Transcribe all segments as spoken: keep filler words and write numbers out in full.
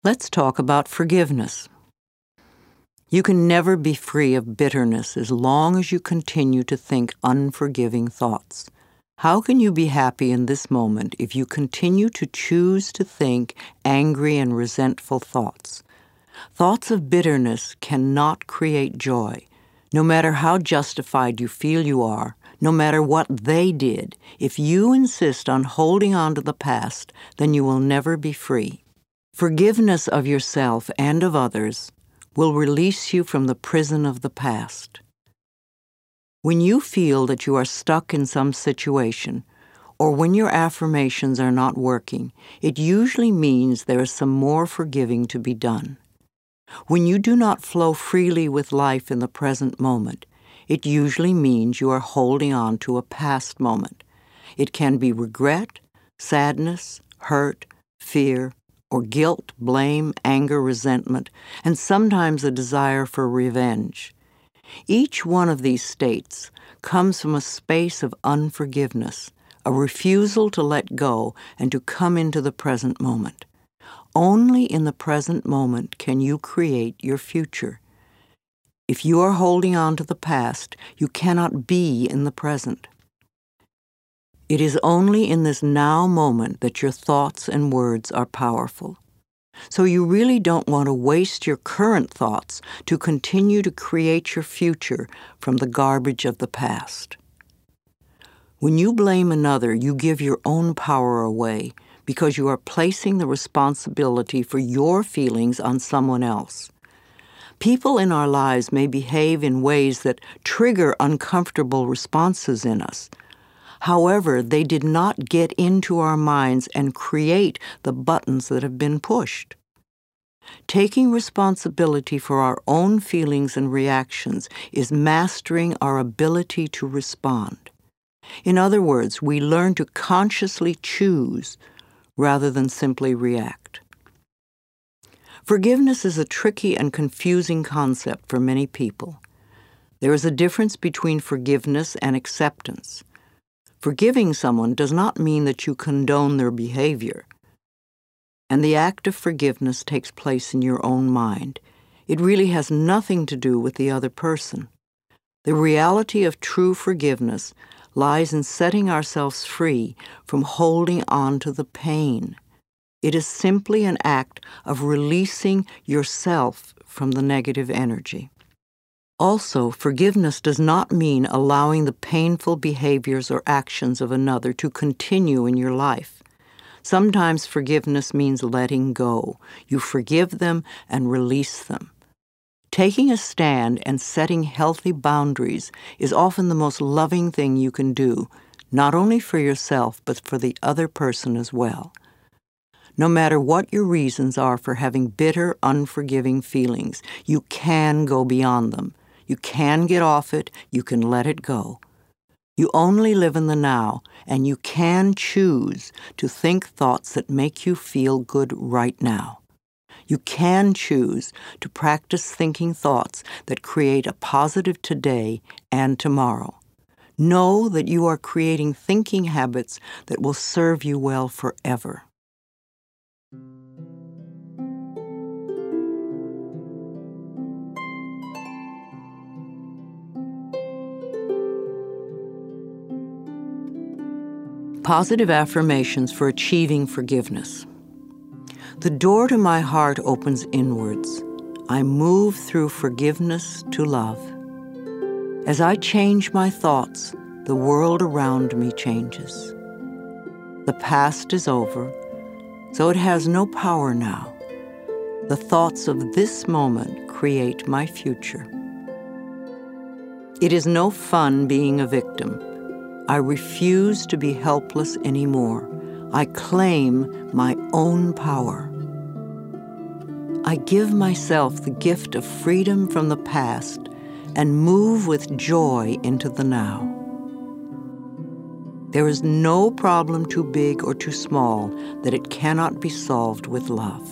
Let's talk about forgiveness. You can never be free of bitterness as long as you continue to think unforgiving thoughts. How can you be happy in this moment if you continue to choose to think angry and resentful thoughts? Thoughts of bitterness cannot create joy. No matter how justified you feel you are, no matter what they did, if you insist on holding on to the past, then you will never be free. Forgiveness of yourself and of others will release you from the prison of the past. When you feel that you are stuck in some situation, or when your affirmations are not working, it usually means there is some more forgiving to be done. When you do not flow freely with life in the present moment, it usually means you are holding on to a past moment. It can be regret, sadness, hurt, fear, or guilt, blame, anger, resentment, and sometimes a desire for revenge. Each one of these states comes from a space of unforgiveness, a refusal to let go and to come into the present moment. Only in the present moment can you create your future. If you are holding on to the past, you cannot be in the present. It is only in this now moment that your thoughts and words are powerful. So you really don't want to waste your current thoughts to continue to create your future from the garbage of the past. When you blame another, you give your own power away because you are placing the responsibility for your feelings on someone else. People in our lives may behave in ways that trigger uncomfortable responses in us. However, they did not get into our minds and create the buttons that have been pushed. Taking responsibility for our own feelings and reactions is mastering our ability to respond. In other words, we learn to consciously choose rather than simply react. Forgiveness is a tricky and confusing concept for many people. There is a difference between forgiveness and acceptance. Forgiving someone does not mean that you condone their behavior. And the act of forgiveness takes place in your own mind. It really has nothing to do with the other person. The reality of true forgiveness lies in setting ourselves free from holding on to the pain. It is simply an act of releasing yourself from the negative energy. Also, forgiveness does not mean allowing the painful behaviors or actions of another to continue in your life. Sometimes forgiveness means letting go. You forgive them and release them. Taking a stand and setting healthy boundaries is often the most loving thing you can do, not only for yourself, but for the other person as well. No matter what your reasons are for having bitter, unforgiving feelings, you can go beyond them. You can get off it, you can let it go. You only live in the now, and you can choose to think thoughts that make you feel good right now. You can choose to practice thinking thoughts that create a positive today and tomorrow. Know that you are creating thinking habits that will serve you well forever. Positive affirmations for achieving forgiveness. The door to my heart opens inwards. I move through forgiveness to love. As I change my thoughts, the world around me changes. The past is over, so it has no power now. The thoughts of this moment create my future. It is no fun being a victim. I refuse to be helpless anymore. I claim my own power. I give myself the gift of freedom from the past and move with joy into the now. There is no problem too big or too small that it cannot be solved with love.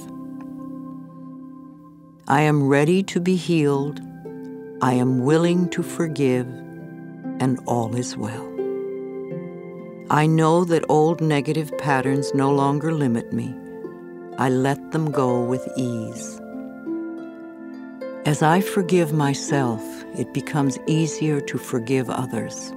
I am ready to be healed. I am willing to forgive, and all is well. I know that old negative patterns no longer limit me. I let them go with ease. As I forgive myself, it becomes easier to forgive others.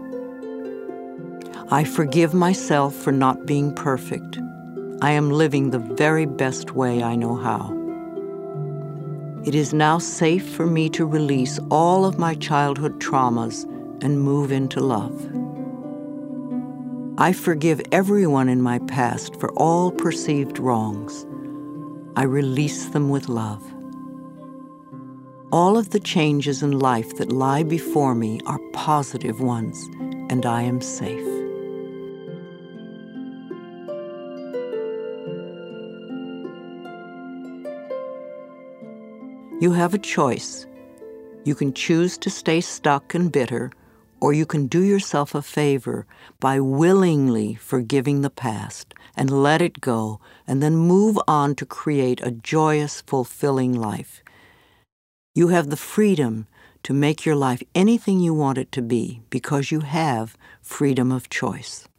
I forgive myself for not being perfect. I am living the very best way I know how. It is now safe for me to release all of my childhood traumas and move into love. I forgive everyone in my past for all perceived wrongs. I release them with love. All of the changes in life that lie before me are positive ones, and I am safe. You have a choice. You can choose to stay stuck and bitter, or you can do yourself a favor by willingly forgiving the past and let it go, and then move on to create a joyous, fulfilling life. You have the freedom to make your life anything you want it to be because you have freedom of choice.